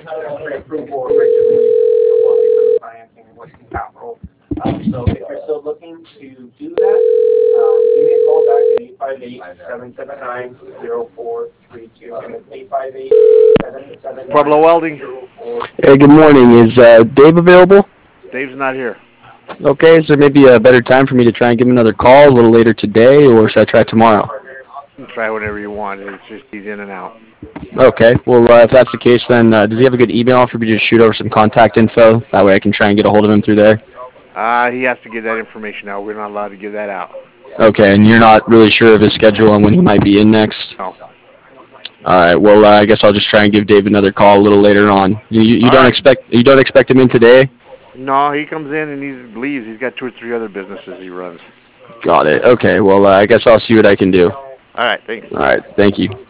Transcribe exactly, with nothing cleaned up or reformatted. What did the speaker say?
pre-approval originally, you know, on the financing and Western Capital. Um, so if you're still looking to do that, um, give me a call back at eight five eight, seven seven nine, zero four three two. And it's eight five eight, seven seven nine, Pueblo Welding. zero four Hey, good morning. Is uh, Dave available? Dave's not here. Okay, is there maybe a better time for me to try and give him another call a little later today, or should I try tomorrow? You can try whatever you want. It's just he's in and out. Okay, well, uh, if that's the case, then uh, does he have a good email for me to just shoot over some contact info? That way I can try and get a hold of him through there. Uh, he has to give that information out. We're not allowed to give that out. Okay, and you're not really sure of his schedule and when he might be in next? No. All right, well, uh, I guess I'll just try and give Dave another call a little later on. You, you, you All don't right. expect you don't expect him in today? No, he comes in and he leaves. He's got two or three other businesses he runs. Got it. Okay, well, uh, I guess I'll see what I can do. All right, thanks. All right, thank you.